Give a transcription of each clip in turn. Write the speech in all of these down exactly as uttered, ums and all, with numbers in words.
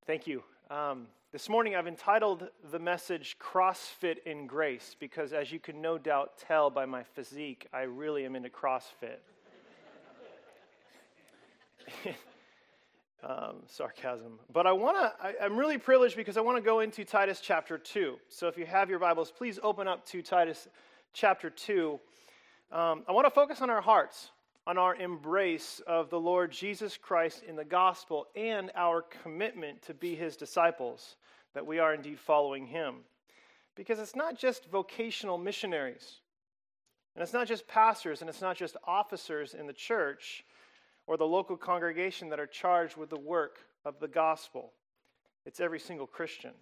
Thank you. Um, this morning I've entitled the message CrossFit in Grace because, as you can no doubt tell by my physique, I really am into CrossFit. um, sarcasm. But I want to, I'm really privileged because I want to go into Titus chapter two. So if you have your Bibles, please open up to Titus chapter two. Um, I want to focus on our hearts, on our embrace of the Lord Jesus Christ in the gospel and our commitment to be his disciples, that we are indeed following him. Because it's not just vocational missionaries, and it's not just pastors, and it's not just officers in the church or the local congregation that are charged with the work of the gospel. It's every single Christian.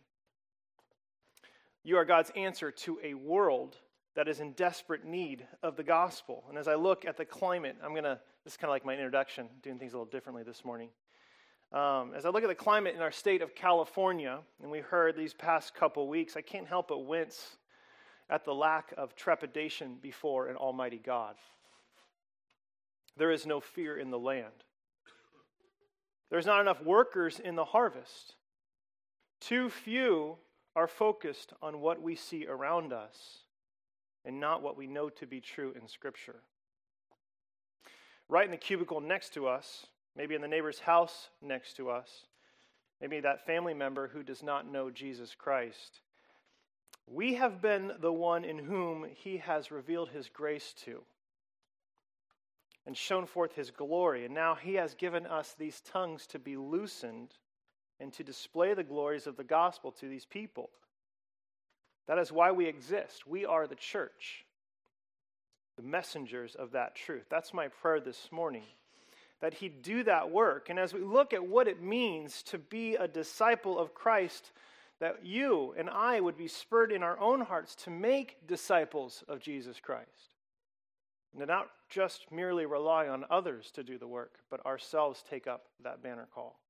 You are God's answer to a world that is in desperate need of the gospel. And as I look at the climate, I'm going to, this is kind of like my introduction, doing things a little differently this morning. Um, as I look at the climate in our state of California, and we heard these past couple weeks, I can't help but wince at the lack of trepidation before an almighty God. There is no fear in the land. There's not enough workers in the harvest. Too few are focused on what we see around us and not what we know to be true in Scripture. Right in the cubicle next to us, maybe in the neighbor's house next to us, maybe that family member who does not know Jesus Christ, we have been the one in whom he has revealed his grace to and shown forth his glory. And now he has given us these tongues to be loosened and to display the glories of the gospel to these people. That is why we exist. We are the church, the messengers of that truth. That's my prayer this morning, that he'd do that work. And as we look at what it means to be a disciple of Christ, that you and I would be spurred in our own hearts to make disciples of Jesus Christ. And to not just merely rely on others to do the work, but ourselves take up that banner call.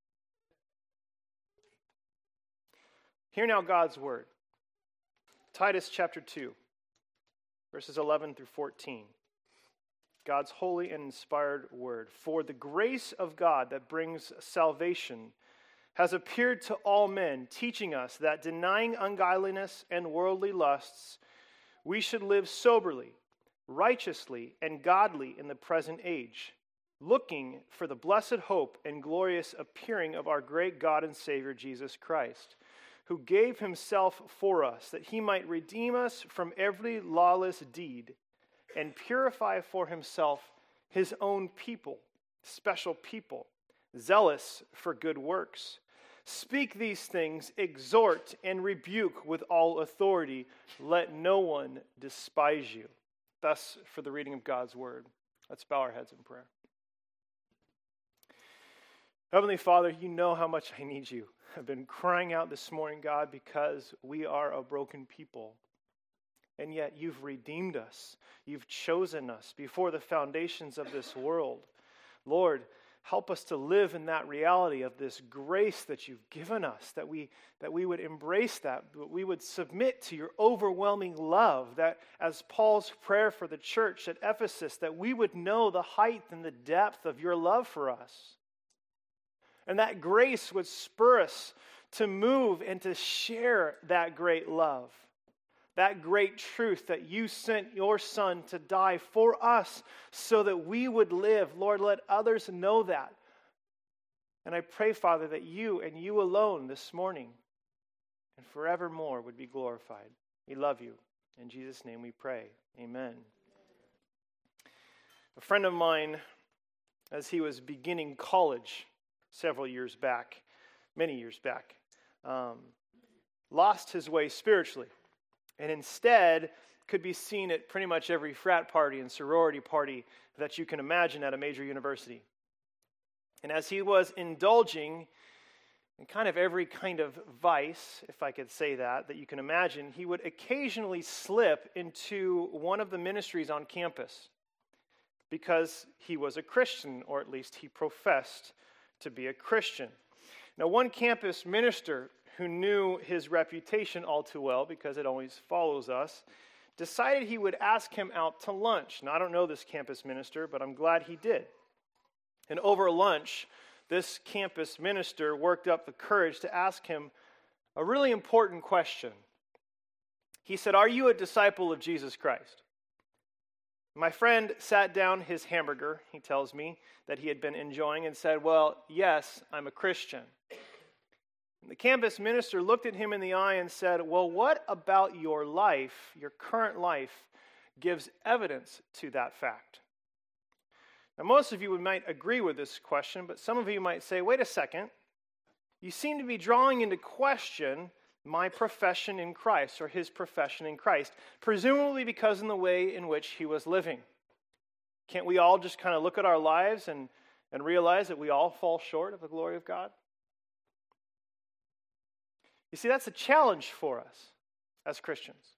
Hear now God's word. Titus chapter two, verses eleven through fourteen. God's holy and inspired word. For the grace of God that brings salvation has appeared to all men, teaching us that denying ungodliness and worldly lusts, we should live soberly, righteously, and godly in the present age, looking for the blessed hope and glorious appearing of our great God and Savior Jesus Christ, who gave himself for us, that he might redeem us from every lawless deed and purify for himself his own people, special people, zealous for good works. Speak these things, exhort and rebuke with all authority. Let no one despise you. Thus, for the reading of God's word. Let's bow our heads in prayer. Heavenly Father, you know how much I need you. I've been crying out this morning, God, because we are a broken people. And yet you've redeemed us. You've chosen us before the foundations of this world. Lord, help us to live in that reality of this grace that you've given us, that we, that we would embrace that, that we would submit to your overwhelming love, that as Paul's prayer for the church at Ephesus, that we would know the height and the depth of your love for us. And that grace would spur us to move and to share that great love, that great truth that you sent your Son to die for us so that we would live. Lord, let others know that. And I pray, Father, that you and you alone this morning and forevermore would be glorified. We love you. In Jesus' name we pray. Amen. A friend of mine, as he was beginning college, several years back, many years back, um, lost his way spiritually, and instead could be seen at pretty much every frat party and sorority party that you can imagine at a major university. And as he was indulging in kind of every kind of vice, if I could say that, that you can imagine, he would occasionally slip into one of the ministries on campus because he was a Christian, or at least he professed to be a Christian. Now, one campus minister who knew his reputation all too well, because it always follows us, decided he would ask him out to lunch. Now, I don't know this campus minister, but I'm glad he did. And over lunch, this campus minister worked up the courage to ask him a really important question. He said, "Are you a disciple of Jesus Christ?" My friend sat down his hamburger, he tells me, that he had been enjoying and said, "Well, yes, I'm a Christian." And the campus minister looked at him in the eye and said, "Well, what about your life, your current life, gives evidence to that fact?" Now, most of you might agree with this question, but some of you might say, "Wait a second, you seem to be drawing into question my profession in Christ, or his profession in Christ, presumably because in the way in which he was living. Can't we all just kind of look at our lives and, and realize that we all fall short of the glory of God?" You see, that's a challenge for us as Christians.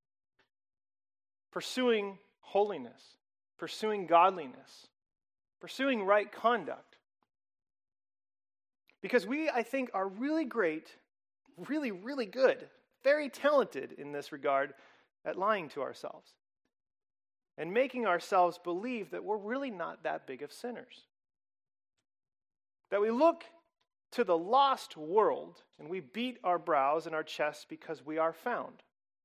Pursuing holiness, pursuing godliness, pursuing right conduct. Because we, I think, are really great, really, really good, very talented in this regard at lying to ourselves and making ourselves believe that we're really not that big of sinners. That we look to the lost world and we beat our brows and our chests because we are found.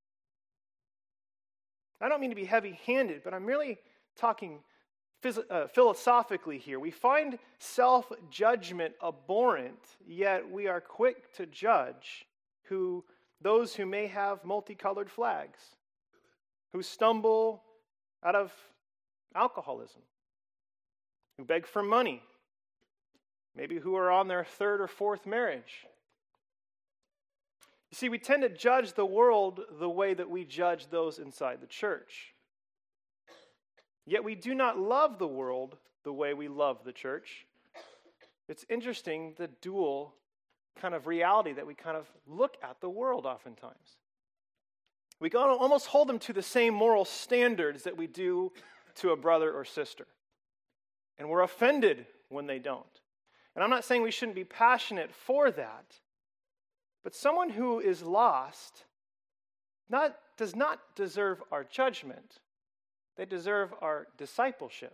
I don't mean to be heavy-handed, but I'm really talking phys- uh, philosophically here. We find self-judgment abhorrent, yet we are quick to judge who those who may have multicolored flags, who stumble out of alcoholism, who beg for money, maybe who are on their third or fourth marriage. You see, we tend to judge the world the way that we judge those inside the church. Yet we do not love the world the way we love the church. It's interesting, the dual kind of reality that we kind of look at the world oftentimes. We can almost hold them to the same moral standards that we do to a brother or sister. And we're offended when they don't. And I'm not saying we shouldn't be passionate for that, but someone who is lost not, does not deserve our judgment. They deserve our discipleship.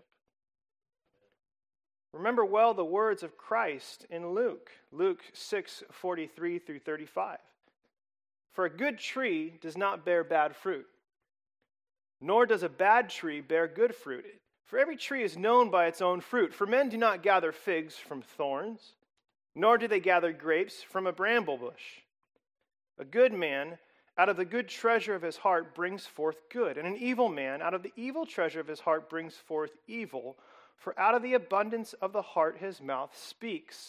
Remember well the words of Christ in Luke, Luke six forty-three through thirty-five. "For a good tree does not bear bad fruit, nor does a bad tree bear good fruit. For every tree is known by its own fruit. For men do not gather figs from thorns, nor do they gather grapes from a bramble bush. A good man out of the good treasure of his heart brings forth good, and an evil man out of the evil treasure of his heart brings forth evil. For out of the abundance of the heart his mouth speaks."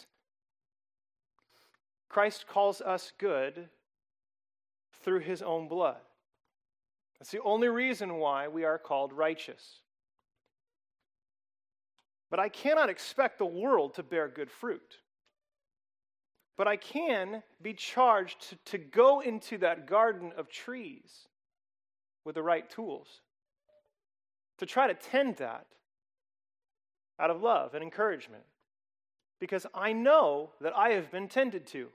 Christ calls us good through his own blood. That's the only reason why we are called righteous. But I cannot expect the world to bear good fruit. But I can be charged to, to go into that garden of trees with the right tools, to try to tend that out of love and encouragement, because I know that I have been tended to.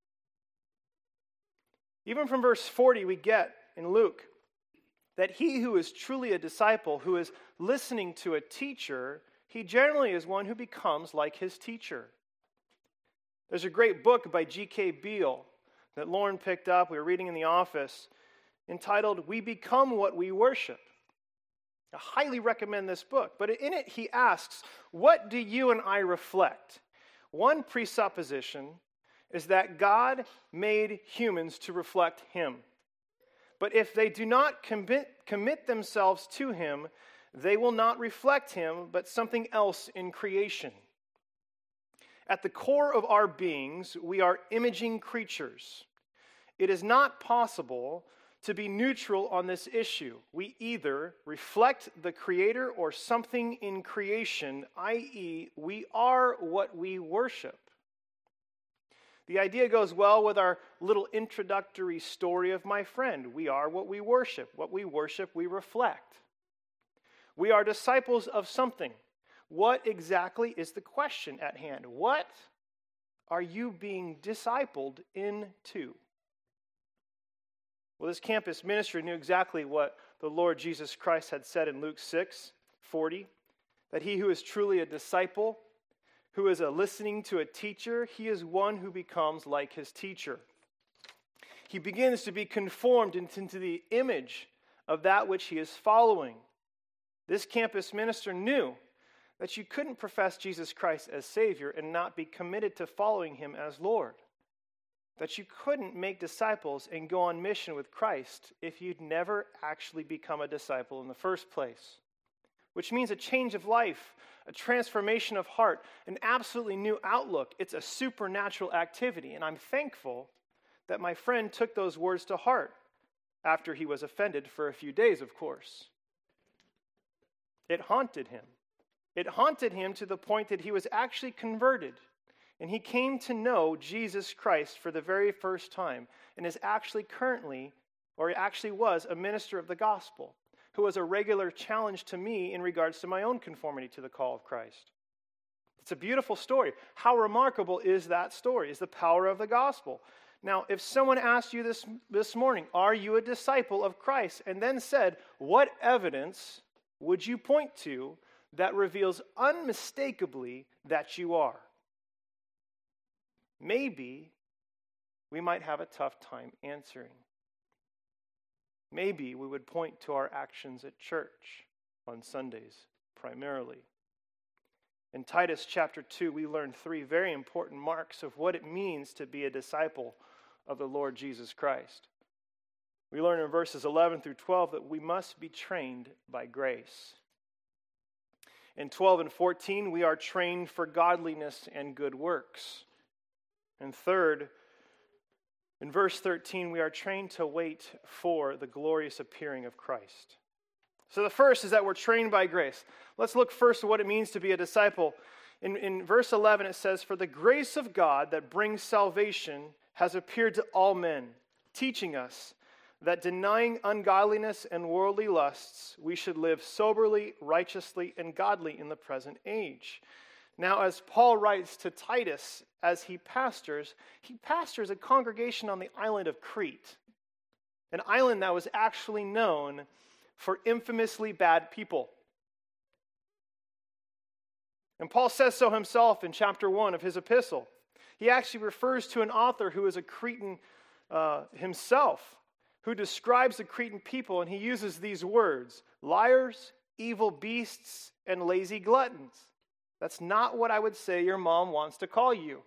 Even from verse forty, we get in Luke that he who is truly a disciple, who is listening to a teacher, he generally is one who becomes like his teacher. There's a great book by G K Beale that Lauren picked up, we were reading in the office, entitled "We Become What We Worship." I highly recommend this book. But in it, he asks, what do you and I reflect? One presupposition is that God made humans to reflect him. But if they do not commit, commit themselves to him, they will not reflect him, but something else in creation. At the core of our beings, we are imaging creatures. It is not possible to be neutral on this issue. We either reflect the Creator or something in creation, that is, we are what we worship. The idea goes well with our little introductory story of my friend. We are what we worship. What we worship, we reflect. We are disciples of something. What exactly is the question at hand? What are you being discipled into? Well, this campus ministry knew exactly what the Lord Jesus Christ had said in Luke six forty, that he who is truly a disciple, who is a listening to a teacher, he is one who becomes like his teacher. He begins to be conformed into the image of that which he is following. This campus minister knew that you couldn't profess Jesus Christ as Savior and not be committed to following him as Lord. That you couldn't make disciples and go on mission with Christ if you'd never actually become a disciple in the first place. Which means a change of life, a transformation of heart, an absolutely new outlook. It's a supernatural activity, and I'm thankful that my friend took those words to heart after he was offended for a few days, of course. It haunted him. It haunted him to the point that he was actually converted, and he came to know Jesus Christ for the very first time, and is actually currently, or he actually was, a minister of the gospel, who was a regular challenge to me in regards to my own conformity to the call of Christ. It's a beautiful story. How remarkable is that story, is the power of the gospel. Now, if someone asked you this, this morning, are you a disciple of Christ? And then said, what evidence would you point to that reveals unmistakably that you are? Maybe we might have a tough time answering. Maybe we would point to our actions at church on Sundays primarily. In Titus chapter two, we learn three very important marks of what it means to be a disciple of the Lord Jesus Christ. We learn in verses eleven through twelve that we must be trained by grace. In twelve and fourteen, we are trained for godliness and good works. And third, in verse thirteen, we are trained to wait for the glorious appearing of Christ. So the first is that we're trained by grace. Let's look first at what it means to be a disciple. In, in verse eleven, it says, "For the grace of God that brings salvation has appeared to all men, teaching us that denying ungodliness and worldly lusts, we should live soberly, righteously, and godly in the present age." Now, as Paul writes to Titus, as he pastors, he pastors a congregation on the island of Crete, an island that was actually known for infamously bad people. And Paul says so himself in chapter one of his epistle. He actually refers to an author who is a Cretan uh, himself, who describes the Cretan people, and he uses these words: liars, evil beasts, and lazy gluttons. That's not what I would say your mom wants to call you.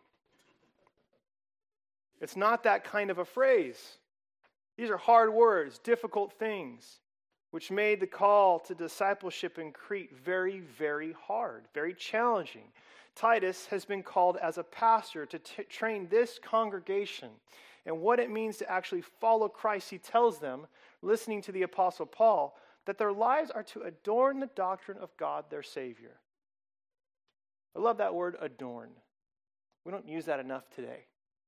It's not that kind of a phrase. These are hard words, difficult things, which made the call to discipleship in Crete very, very hard, very challenging. Titus has been called as a pastor to t- train this congregation. And what it means to actually follow Christ, he tells them, listening to the Apostle Paul, that their lives are to adorn the doctrine of God, their Savior. I love that word, adorn. We don't use that enough today.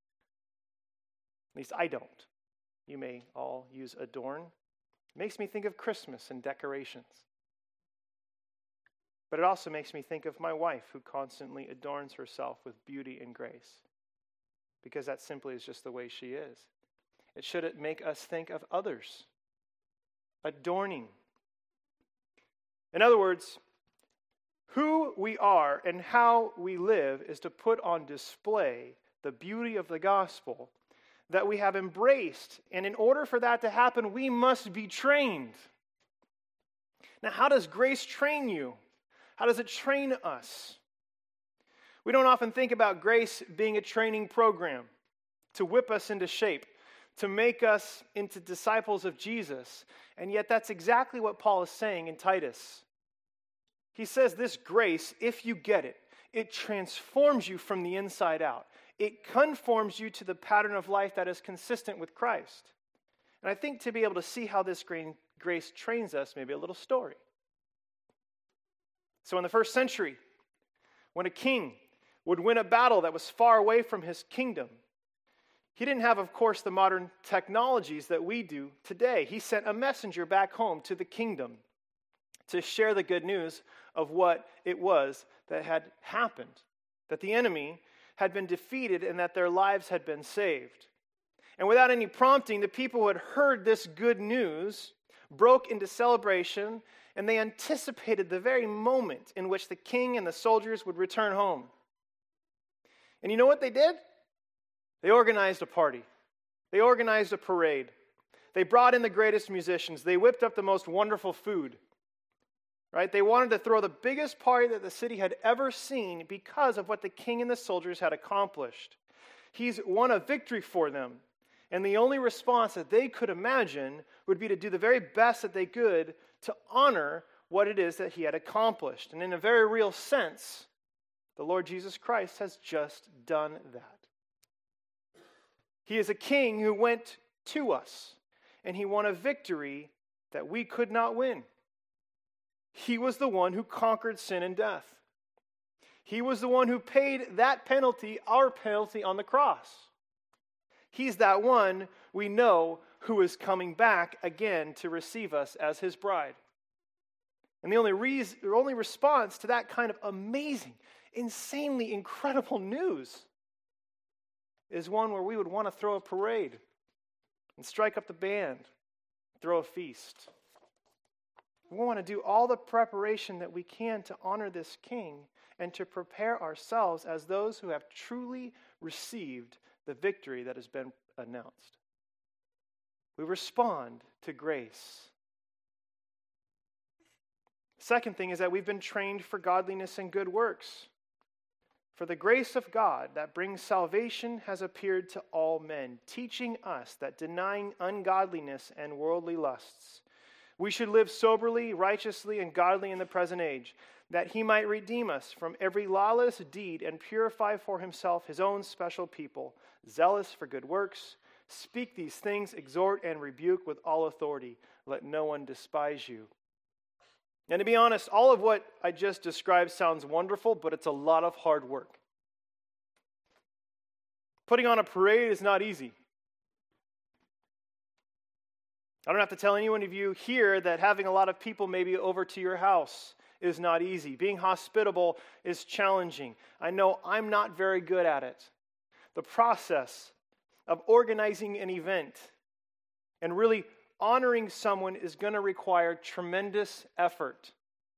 At least I don't. You may all use adorn. It makes me think of Christmas and decorations. But it also makes me think of my wife, who constantly adorns herself with beauty and grace, because that simply is just the way she is. It should make us think of others. Adorning. In other words, who we are and how we live is to put on display the beauty of the gospel that we have embraced. And in order for that to happen, we must be trained. Now, how does grace train you? How does it train us? We don't often think about grace being a training program to whip us into shape, to make us into disciples of Jesus. And yet that's exactly what Paul is saying in Titus. He says this grace, if you get it, it transforms you from the inside out. It conforms you to the pattern of life that is consistent with Christ. And I think to be able to see how this grace trains us, maybe a little story. So in the first century, when a king would win a battle that was far away from his kingdom, he didn't have, of course, the modern technologies that we do today. He sent a messenger back home to the kingdom to share the good news of what it was that had happened, that the enemy had been defeated and that their lives had been saved. And without any prompting, the people who had heard this good news broke into celebration, and they anticipated the very moment in which the king and the soldiers would return home. And you know what they did? They organized a party. They organized a parade. They brought in the greatest musicians. They whipped up the most wonderful food. Right? They wanted to throw the biggest party that the city had ever seen because of what the king and the soldiers had accomplished. He's won a victory for them. And the only response that they could imagine would be to do the very best that they could to honor what it is that he had accomplished. And in a very real sense, the Lord Jesus Christ has just done that. He is a king who went to us, and he won a victory that we could not win. He was the one who conquered sin and death. He was the one who paid that penalty, our penalty, on the cross. He's that one we know who is coming back again to receive us as his bride. And the only reason, the only response to that kind of amazing, insanely incredible news is one where we would want to throw a parade and strike up the band, throw a feast. We want to do all the preparation that we can to honor this king and to prepare ourselves as those who have truly received the victory that has been announced. We respond to grace. Second thing is that we've been trained for godliness and good works. For the grace of God that brings salvation has appeared to all men, teaching us that denying ungodliness and worldly lusts, we should live soberly, righteously, and godly in the present age, that he might redeem us from every lawless deed and purify for himself his own special people, zealous for good works. Speak these things, exhort and rebuke with all authority. Let no one despise you. And to be honest, all of what I just described sounds wonderful, but it's a lot of hard work. Putting on a parade is not easy. I don't have to tell anyone of you here that having a lot of people maybe over to your house is not easy. Being hospitable is challenging. I know I'm not very good at it. The process of organizing an event and really honoring someone is going to require tremendous effort.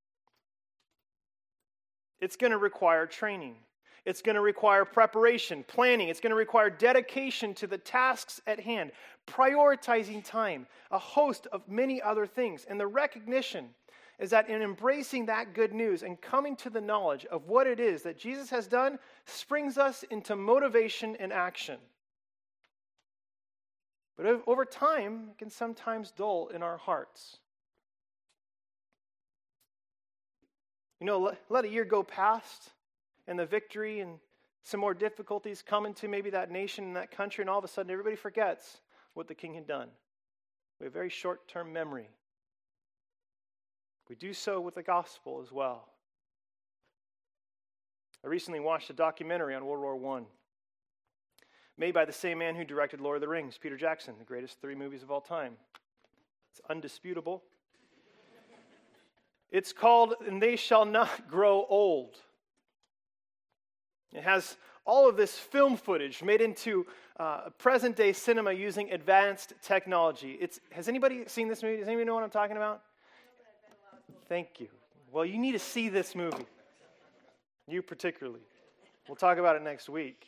It's going to require training. It's going to require preparation, planning. It's going to require dedication to the tasks at hand, prioritizing time, a host of many other things. And the recognition is that in embracing that good news and coming to the knowledge of what it is that Jesus has done springs us into motivation and action. But over time, it can sometimes dull in our hearts. You know, let, let a year go past, and the victory and some more difficulties come into maybe that nation and that country, and all of a sudden everybody forgets what the king had done. We have very short-term memory. We do so with the gospel as well. I recently watched a documentary on World War One, made by the same man who directed Lord of the Rings, Peter Jackson, the greatest three movies of all time. It's undisputable. It's called And They Shall Not Grow Old. It has all of this film footage made into uh, present-day cinema using advanced technology. It's, has anybody seen this movie? Does anybody know what I'm talking about? Thank you. Well, you need to see this movie. You particularly. We'll talk about it next week.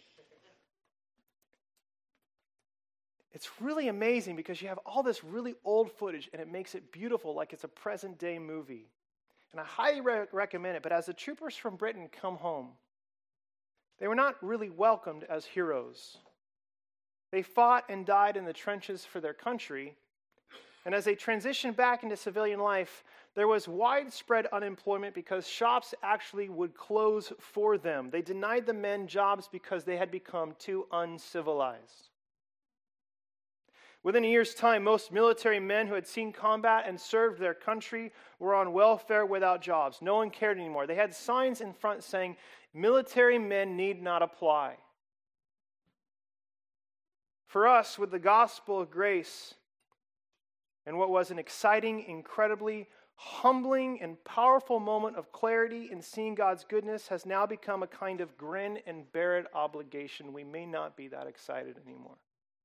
It's really amazing because you have all this really old footage and it makes it beautiful like it's a present-day movie. And I highly re- recommend it. But as the troopers from Britain come home, they were not really welcomed as heroes. They fought and died in the trenches for their country. And as they transitioned back into civilian life, there was widespread unemployment because shops actually would close for them. They denied the men jobs because they had become too uncivilized. Within a year's time, most military men who had seen combat and served their country were on welfare without jobs. No one cared anymore. They had signs in front saying, "Military men need not apply." For us, with the gospel of grace, and what was an exciting, incredibly humbling, and powerful moment of clarity in seeing God's goodness has now become a kind of grin and bear it obligation. We may not be that excited anymore.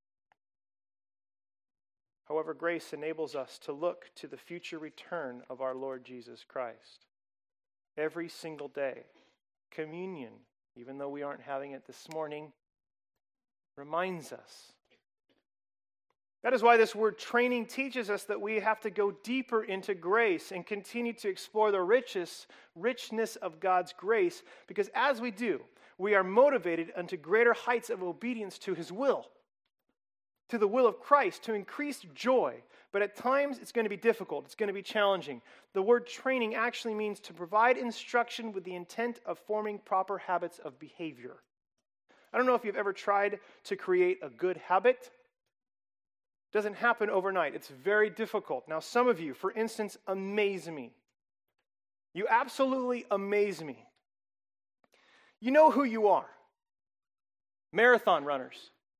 However, grace enables us to look to the future return of our Lord Jesus Christ. Every single day, communion even though we aren't having it this morning, reminds us. That is why this word training teaches us that we have to go deeper into grace and continue to explore the richest, richness of God's grace, because as we do, we are motivated unto greater heights of obedience to His will, to the will of Christ, to increased joy. But at times, it's going to be difficult. It's going to be challenging. The word training actually means to provide instruction with the intent of forming proper habits of behavior. I don't know if you've ever tried to create a good habit. Doesn't happen overnight. It's very difficult. Now, some of you, for instance, amaze me. You absolutely amaze me. You know who you are. Marathon runners.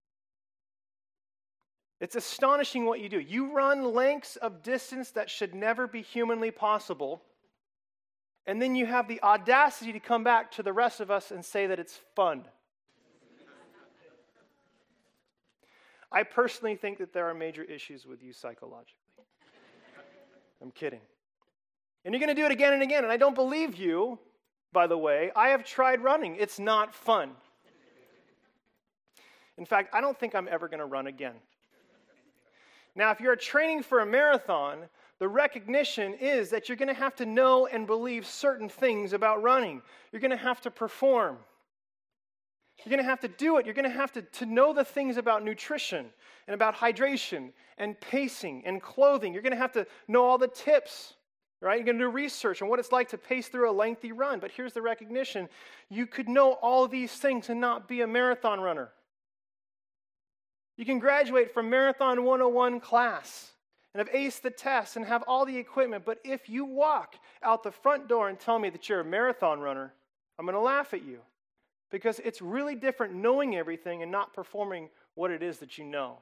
It's astonishing what you do. You run lengths of distance that should never be humanly possible, and then you have the audacity to come back to the rest of us and say that it's fun. I personally think that there are major issues with you psychologically. I'm kidding. And you're going to do it again and again, and I don't believe you, by the way. I have tried running. It's not fun. In fact, I don't think I'm ever going to run again. Now, if you're training for a marathon, the recognition is that you're going to have to know and believe certain things about running. You're going to have to perform. You're going to have to do it. You're going to have to, to know the things about nutrition and about hydration and pacing and clothing. You're going to have to know all the tips, right? You're going to do research on what it's like to pace through a lengthy run. But here's the recognition. You could know all of these things and not be a marathon runner. You can graduate from Marathon one oh one class and have aced the test and have all the equipment. But if you walk out the front door and tell me that you're a marathon runner, I'm going to laugh at you. Because it's really different knowing everything and not performing what it is that you know.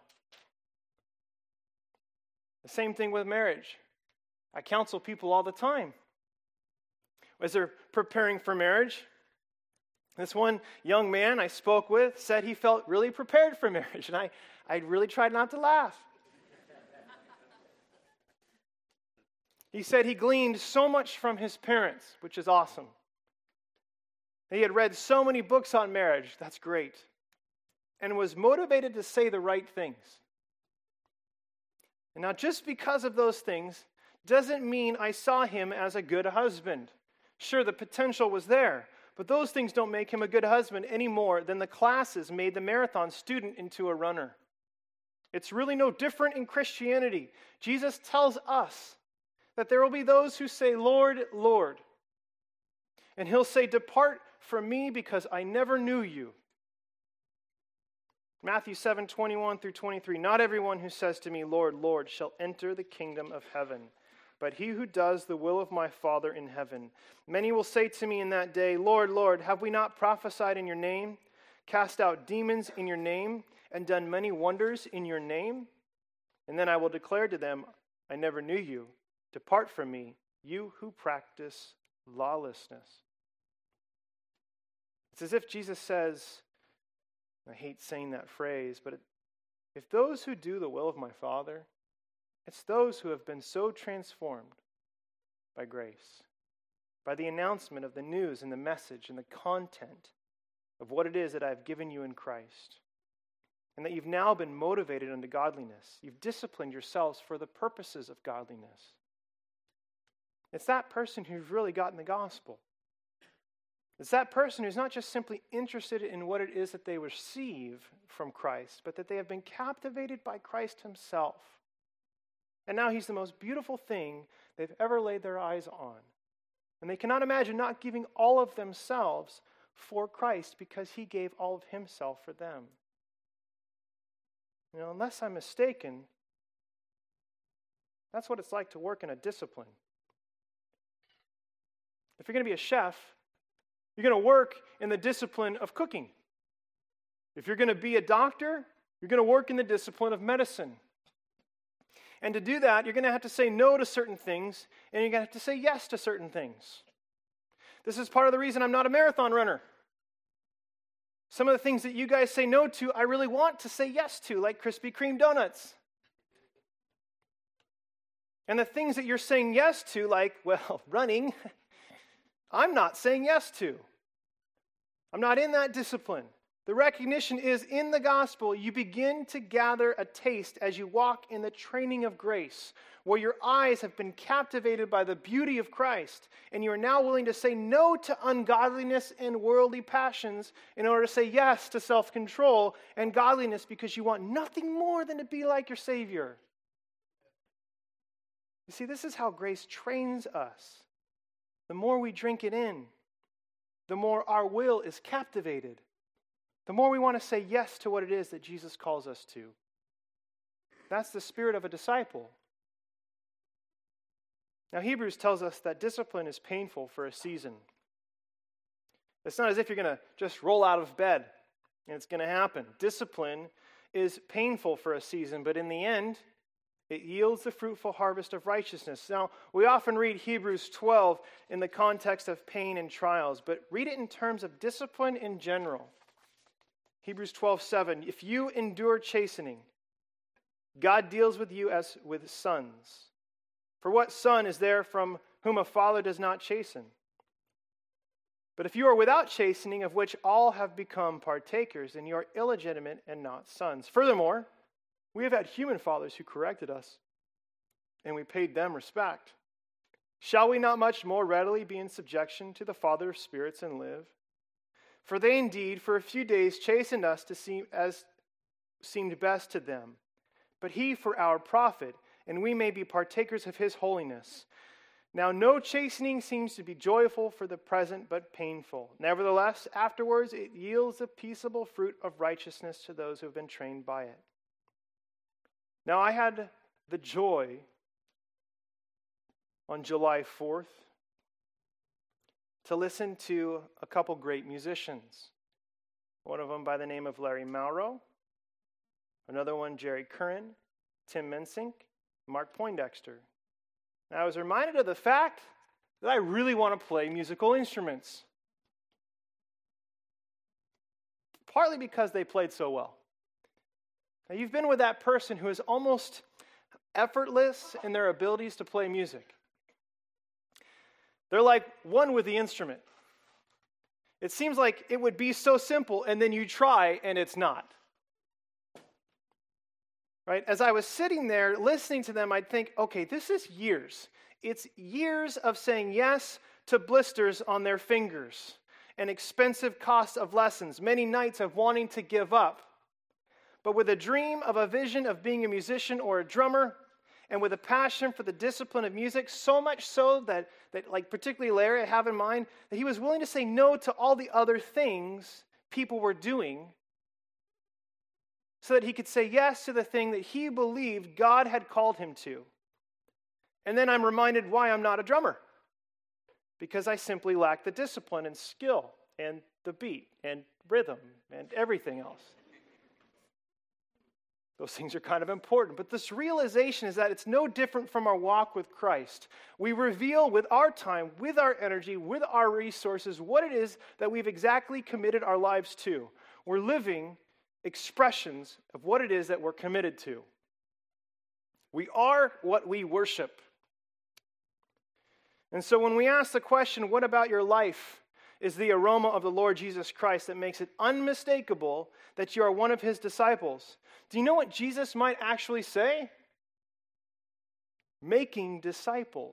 The same thing with marriage. I counsel people all the time. As they're preparing for marriage, this one young man I spoke with said he felt really prepared for marriage. And I, I really tried not to laugh. He said he gleaned so much from his parents, which is awesome. He had read so many books on marriage, that's great, and was motivated to say the right things. And now just because of those things doesn't mean I saw him as a good husband. Sure, the potential was there, but those things don't make him a good husband any more than the classes made the marathon student into a runner. It's really no different in Christianity. Jesus tells us that there will be those who say, Lord, Lord. And he'll say, depart from me because I never knew you. Matthew seven, twenty-one through twenty-three. Not everyone who says to me, Lord, Lord, shall enter the kingdom of heaven, but he who does the will of my Father in heaven. Many will say to me in that day, Lord, Lord, have we not prophesied in your name, cast out demons in your name, and done many wonders in your name? And then I will declare to them, I never knew you. Depart from me, you who practice lawlessness. It's as if Jesus says, I hate saying that phrase, but it, if those who do the will of my Father, it's those who have been so transformed by grace, by the announcement of the news and the message and the content of what it is that I've given you in Christ, and that you've now been motivated unto godliness. You've disciplined yourselves for the purposes of godliness. It's that person who's really gotten the gospel. It's that person who's not just simply interested in what it is that they receive from Christ, but that they have been captivated by Christ himself. And now he's the most beautiful thing they've ever laid their eyes on. And they cannot imagine not giving all of themselves for Christ because he gave all of himself for them. You know, unless I'm mistaken, that's what it's like to work in a discipline. If you're going to be a chef, you're going to work in the discipline of cooking. If you're going to be a doctor, you're going to work in the discipline of medicine. And to do that, you're going to have to say no to certain things, and you're going to have to say yes to certain things. This is part of the reason I'm not a marathon runner. Some of the things that you guys say no to, I really want to say yes to, like Krispy Kreme donuts. And the things that you're saying yes to, like, well, running, I'm not saying yes to. I'm not in that discipline. The recognition is in the gospel, you begin to gather a taste as you walk in the training of grace, where your eyes have been captivated by the beauty of Christ, and you are now willing to say no to ungodliness and worldly passions in order to say yes to self-control and godliness because you want nothing more than to be like your Savior. You see, this is how grace trains us. The more we drink it in, the more our will is captivated. The more we want to say yes to what it is that Jesus calls us to. That's the spirit of a disciple. Now, Hebrews tells us that discipline is painful for a season. It's not as if you're going to just roll out of bed and it's going to happen. Discipline is painful for a season, but in the end, it yields the fruitful harvest of righteousness. Now, we often read Hebrews twelve in the context of pain and trials, but read it in terms of discipline in general. Hebrews twelve seven, if you endure chastening, God deals with you as with sons. For what son is there from whom a father does not chasten? But if you are without chastening, of which all have become partakers, then you are illegitimate and not sons. Furthermore, we have had human fathers who corrected us, and we paid them respect. Shall we not much more readily be in subjection to the Father of spirits and live? For they indeed for a few days chastened us to seem as seemed best to them, but he for our profit, and we may be partakers of his holiness. Now no chastening seems to be joyful for the present, but painful. Nevertheless, afterwards it yields the peaceable fruit of righteousness to those who have been trained by it. Now I had the joy on July fourth to listen to a couple great musicians. One of them by the name of Larry Mauro, another one Jerry Curran, Tim Mensink, Mark Poindexter. And I was reminded of the fact that I really want to play musical instruments. Partly because they played so well. Now, you've been with that person who is almost effortless in their abilities to play music. They're like one with the instrument. It seems like it would be so simple, and then you try, and it's not. Right? As I was sitting there listening to them, I'd think, okay, this is years. It's years of saying yes to blisters on their fingers, an expensive cost of lessons, many nights of wanting to give up. But with a dream of a vision of being a musician or a drummer, and with a passion for the discipline of music, so much so that, that like particularly Larry, I have in mind, that he was willing to say no to all the other things people were doing so that he could say yes to the thing that he believed God had called him to. And then I'm reminded why I'm not a drummer. Because I simply lack the discipline and skill and the beat and rhythm and everything else. Those things are kind of important. But this realization is that it's no different from our walk with Christ. We reveal with our time, with our energy, with our resources, what it is that we've exactly committed our lives to. We're living expressions of what it is that we're committed to. We are what we worship. And so when we ask the question, what about your life is the aroma of the Lord Jesus Christ that makes it unmistakable that you are one of his disciples? Do you know what Jesus might actually say? Making disciples.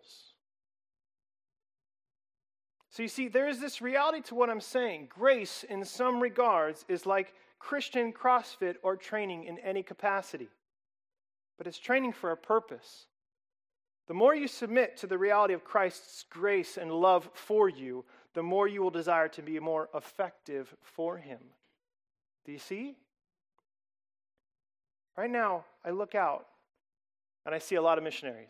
So you see, there is this reality to what I'm saying. Grace, in some regards, is like Christian CrossFit or training in any capacity. But it's training for a purpose. The more you submit to the reality of Christ's grace and love for you, the more you will desire to be more effective for him. Do you see? Right now, I look out and I see a lot of missionaries.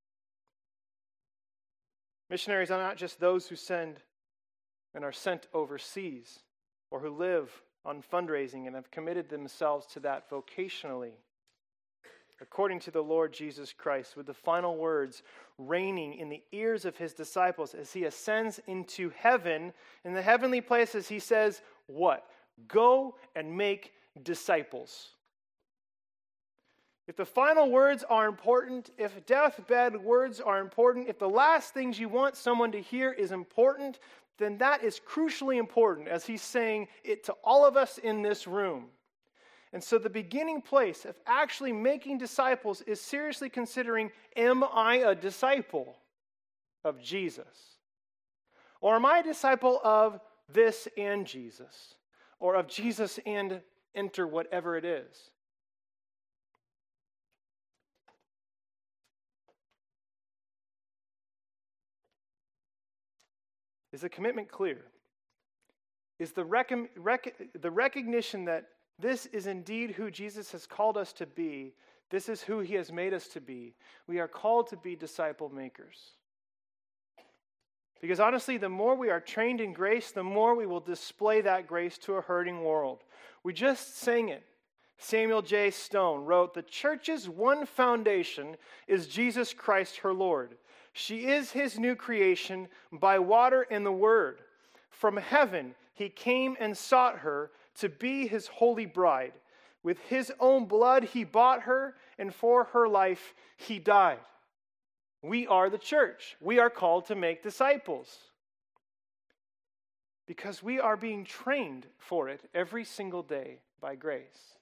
Missionaries are not just those who send and are sent overseas or who live on fundraising and have committed themselves to that vocationally. According to the Lord Jesus Christ, with the final words reigning in the ears of his disciples as he ascends into heaven, in the heavenly places, he says, what? Go and make disciples. If the final words are important, if deathbed words are important, if the last things you want someone to hear is important, then that is crucially important as he's saying it to all of us in this room. And so the beginning place of actually making disciples is seriously considering, am I a disciple of Jesus? Or am I a disciple of this and Jesus? Or of Jesus and enter whatever it is? Is the commitment clear? Is the, rec- rec- the recognition that this is indeed who Jesus has called us to be, this is who he has made us to be. We are called to be disciple makers. Because honestly, the more we are trained in grace, the more we will display that grace to a hurting world. We just sang it. Samuel J. Stone wrote, "The church's one foundation is Jesus Christ, her Lord. She is his new creation by water and the word. From heaven he came and sought her to be his holy bride. With his own blood he bought her, and for her life he died." We are the church. We are called to make disciples because we are being trained for it every single day by grace.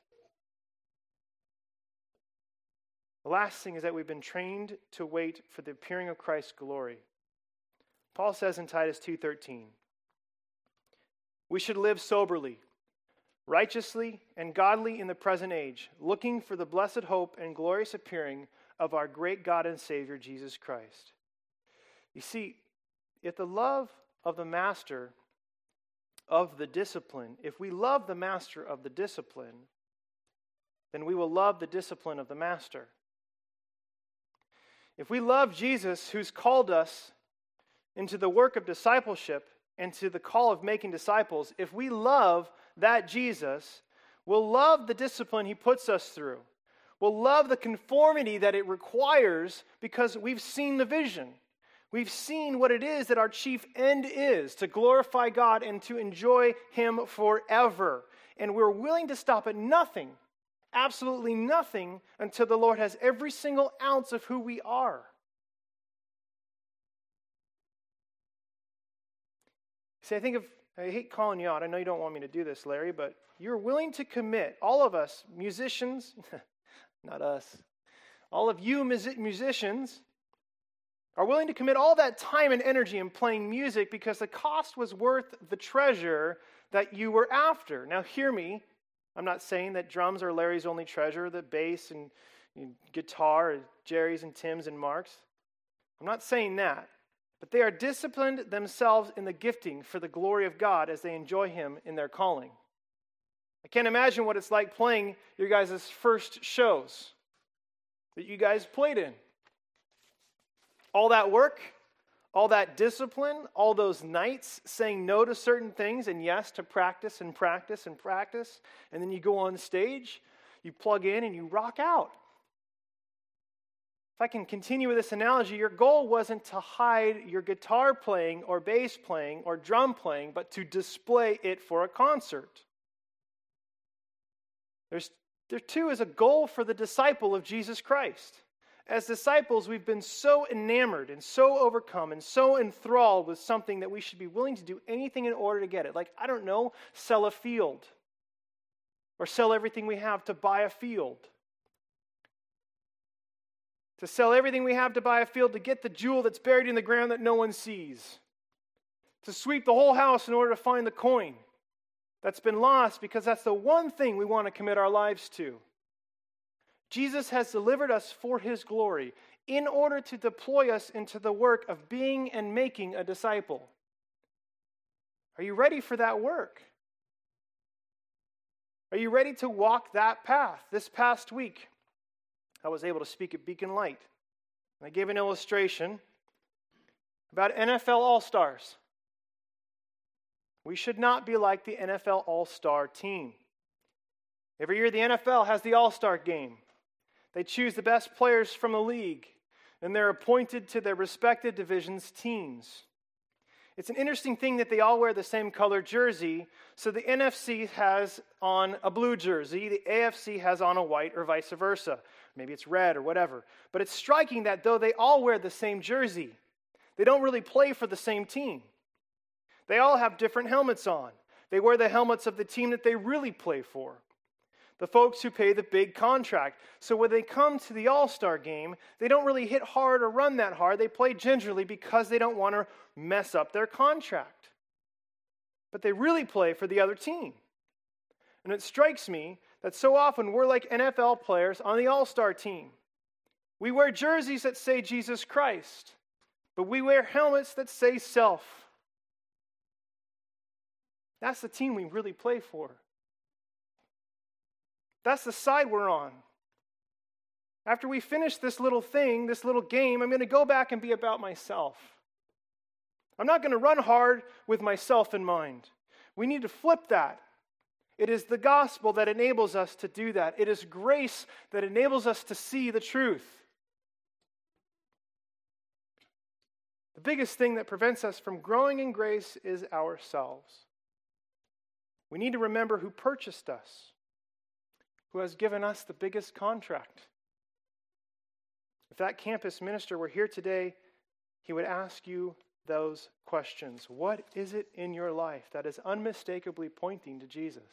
The last thing is that we've been trained to wait for the appearing of Christ's glory. Paul says in Titus two thirteen, "We should live soberly, righteously, and godly in the present age, looking for the blessed hope and glorious appearing of our great God and Savior, Jesus Christ." You see, if the love of the master of the discipline, if we love the master of the discipline, then we will love the discipline of the master. If we love Jesus, who's called us into the work of discipleship and to the call of making disciples, if we love that Jesus, we'll love the discipline he puts us through. We'll love the conformity that it requires because we've seen the vision. We've seen what it is that our chief end is, to glorify God and to enjoy him forever. And we're willing to stop at nothing, absolutely nothing, until the Lord has every single ounce of who we are. See, I think of, I hate calling you out. I know you don't want me to do this, Larry, but you're willing to commit, all of us, musicians, not us, all of you musicians are willing to commit all that time and energy in playing music because the cost was worth the treasure that you were after. Now hear me, I'm not saying that drums are Larry's only treasure, that bass and you know, guitar is Jerry's and Tim's and Mark's. I'm not saying that. But they are disciplined themselves in the gifting for the glory of God as they enjoy him in their calling. I can't imagine what it's like playing your guys' first shows that you guys played in. All that work, all that discipline, all those nights saying no to certain things and yes to practice and practice and practice. And then you go on stage, you plug in and you rock out. If I can continue with this analogy, your goal wasn't to hide your guitar playing or bass playing or drum playing, but to display it for a concert. There's, there too is a goal for the disciple of Jesus Christ. As disciples, we've been so enamored and so overcome and so enthralled with something that we should be willing to do anything in order to get it. Like, I don't know, sell a field or sell everything we have to buy a field. To sell everything we have to buy a field to get the jewel that's buried in the ground that no one sees. To sweep the whole house in order to find the coin that's been lost because that's the one thing we want to commit our lives to. Jesus has delivered us for his glory in order to deploy us into the work of being and making a disciple. Are you ready for that work? Are you ready to walk that path? This past week, I was able to speak at Beacon Light. And I gave an illustration about N F L All-Stars. We should not be like the N F L All-Star team. Every year the N F L has the All-Star game. They choose the best players from the league, and they're appointed to their respective divisions' teams. It's an interesting thing that they all wear the same color jersey, so the N F C has on a blue jersey, the A F C has on a white, or vice versa. Maybe it's red or whatever. But it's striking that though they all wear the same jersey, they don't really play for the same team. They all have different helmets on. They wear the helmets of the team that they really play for, the folks who pay the big contract. So when they come to the All-Star game, they don't really hit hard or run that hard. They play gingerly because they don't want to mess up their contract. But they really play for the other team. And it strikes me that so often we're like N F L players on the All-Star team. We wear jerseys that say Jesus Christ, but we wear helmets that say self. That's the team we really play for. That's the side we're on. After we finish this little thing, this little game, I'm going to go back and be about myself. I'm not going to run hard with myself in mind. We need to flip that. It is the gospel that enables us to do that. It is grace that enables us to see the truth. The biggest thing that prevents us from growing in grace is ourselves. We need to remember who purchased us, who has given us the biggest contract. If that campus minister were here today, he would ask you those questions. What is it in your life that is unmistakably pointing to Jesus?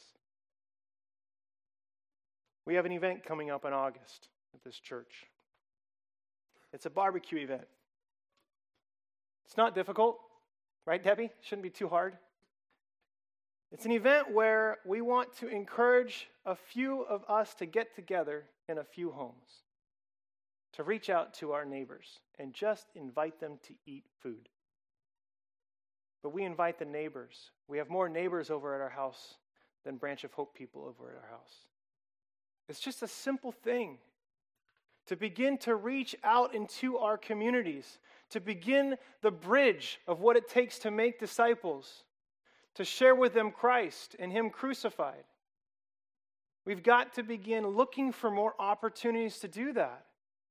We have an event coming up in August at this church. It's a barbecue event. It's not difficult, right, Debbie? Shouldn't be too hard. It's an event where we want to encourage a few of us to get together in a few homes, to reach out to our neighbors and just invite them to eat food. But we invite the neighbors. We have more neighbors over at our house than Branch of Hope people over at our house. It's just a simple thing to begin to reach out into our communities, to begin the bridge of what it takes to make disciples, to share with them Christ and Him crucified. We've got to begin looking for more opportunities to do that.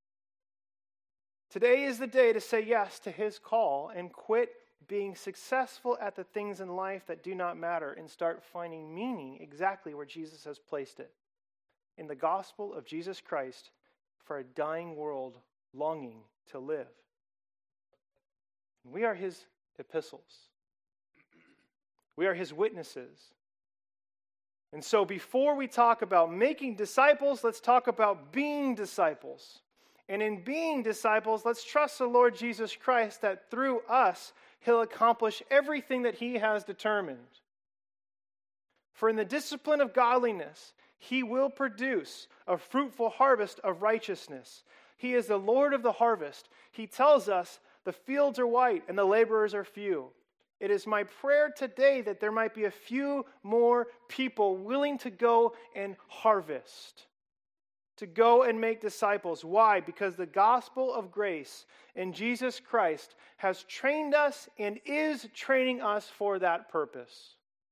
Today is the day to say yes to His call and quit being successful at the things in life that do not matter and start finding meaning exactly where Jesus has placed it, in the gospel of Jesus Christ for a dying world longing to live. We are His epistles. We are His witnesses. And so before we talk about making disciples, let's talk about being disciples. And in being disciples, let's trust the Lord Jesus Christ that through us, He'll accomplish everything that He has determined. For in the discipline of godliness, He will produce a fruitful harvest of righteousness. He is the Lord of the harvest. He tells us the fields are white and the laborers are few. It is my prayer today that there might be a few more people willing to go and harvest, to go and make disciples. Why? Because the gospel of grace in Jesus Christ has trained us and is training us for that purpose.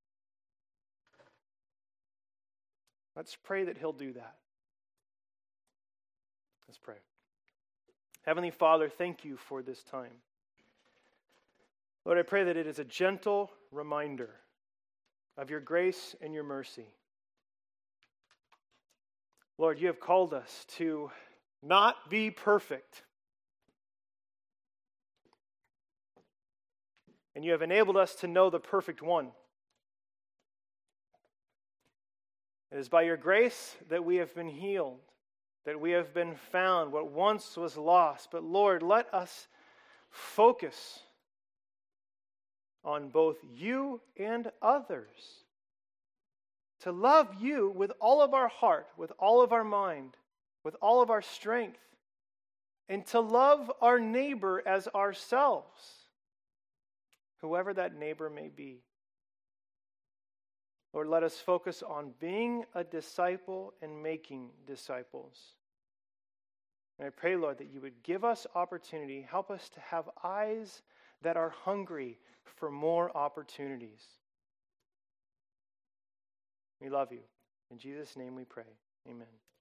Let's pray that He'll do that. Let's pray. Heavenly Father, thank you for this time. Lord, I pray that it is a gentle reminder of your grace and your mercy. Lord, you have called us to not be perfect. And you have enabled us to know the perfect one. It is by your grace that we have been healed, that we have been found, what once was lost. But Lord, let us focus on both you and others. To love you with all of our heart, with all of our mind, with all of our strength, and to love our neighbor as ourselves, whoever that neighbor may be. Lord, let us focus on being a disciple and making disciples. And I pray, Lord, that you would give us opportunity, help us to have eyes that are hungry for more opportunities. We love you. In Jesus' name we pray. Amen.